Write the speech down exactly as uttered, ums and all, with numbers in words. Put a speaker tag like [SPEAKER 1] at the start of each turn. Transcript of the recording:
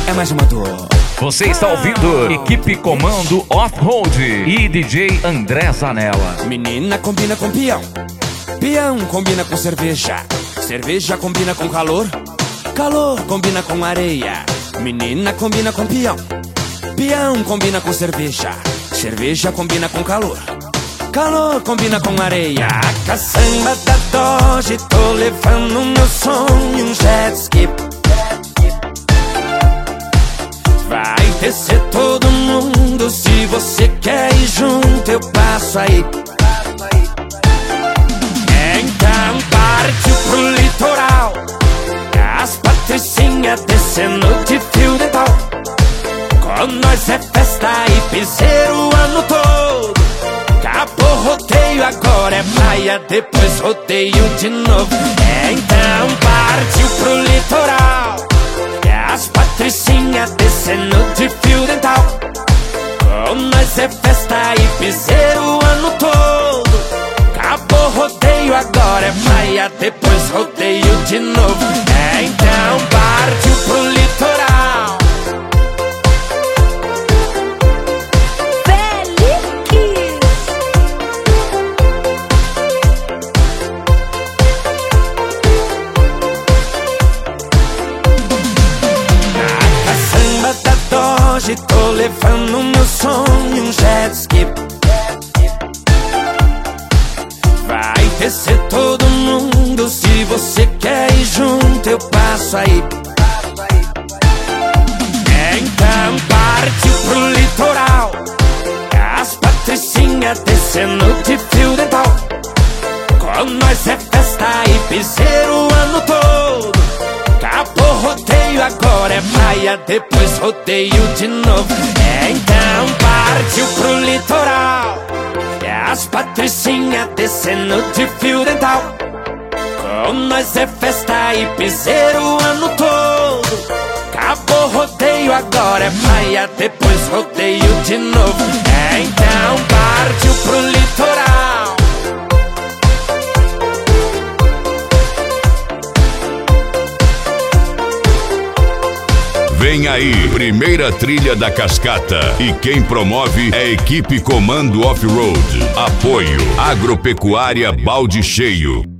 [SPEAKER 1] é mais uma dor.
[SPEAKER 2] Você está ouvindo Equipe Comando Off-Road e D J André Zanella.
[SPEAKER 1] Menina combina com peão, peão combina com cerveja, cerveja combina com calor, calor combina com areia. Menina combina com peão, peão combina com cerveja, cerveja combina com calor, calor combina com areia. A caçamba da Dodge, tô levando meu sonho, um jet ski. Vai descer todo mundo, se você quer ir junto, eu passo aí. Então partiu pro litoral, as patricinhas descendo de fio dental. Com nós é festa e piseiro o ano todo. Acabou rodeio, agora é praia, depois rodeio de novo. Então partiu pro litoral, as patricinhas descendo de fio dental. Com nós é festa e piseiro o ano todo. Acabou rodeio, agora é praia, depois rodeio de novo. Então partiu pro litoral. Hoje tô levando meu sonho, um jet ski. Vai descer todo mundo, se você quer ir junto, eu passo aí. Então partiu pro litoral, as patricinhas descendo de fio dental. Com nós é festa e piseiro o ano todo. Acabou rodeio, agora é praia, depois rodeio de novo. Então partiu pro litoral, as patricinhas descendo de fio dental. Com nós é festa e piseiro o ano todo. Acabou rodeio, agora é praia, depois rodeio de novo. Então partiu pro litoral.
[SPEAKER 3] Vem aí, primeira trilha da cascata. E quem promove é a Equipe Comando Off-Road. Apoio Agropecuária Balde Cheio.